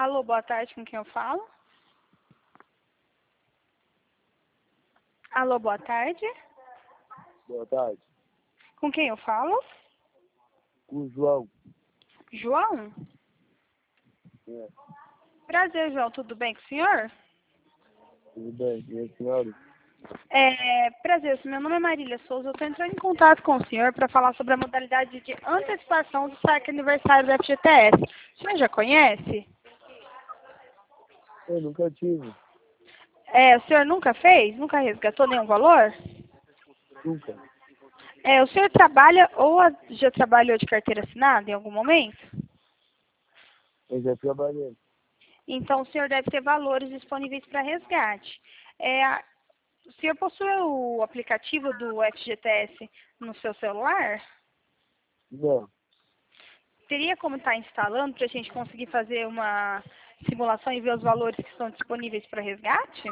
Alô, boa tarde, com quem eu falo? Alô, boa tarde. Boa tarde. Com quem eu falo? Com o João. João? É, Prazer, João. Tudo bem com o senhor? tudo bem. E a senhora? Prazer, meu nome é Marília Souza. Eu estou entrando em contato com o senhor para falar sobre a modalidade de antecipação do saque aniversário da FGTS. O senhor já conhece? Eu nunca tive. O senhor nunca fez? Nunca resgatou nenhum valor? Nunca. O senhor trabalha ou já trabalhou de carteira assinada em algum momento? Eu já trabalhei. Então, o senhor deve ter valores disponíveis para resgate. O senhor possui o aplicativo do FGTS no seu celular? Não. Teria como estar instalando para a gente conseguir fazer uma simulação e ver os valores que estão disponíveis para resgate?